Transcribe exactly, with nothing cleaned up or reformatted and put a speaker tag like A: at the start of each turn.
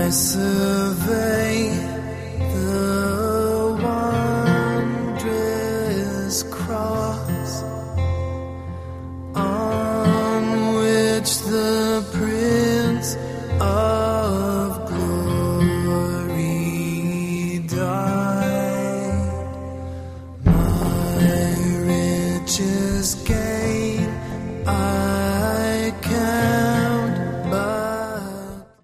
A: survey the wondrous cross on which the Prince of Glory died. My riches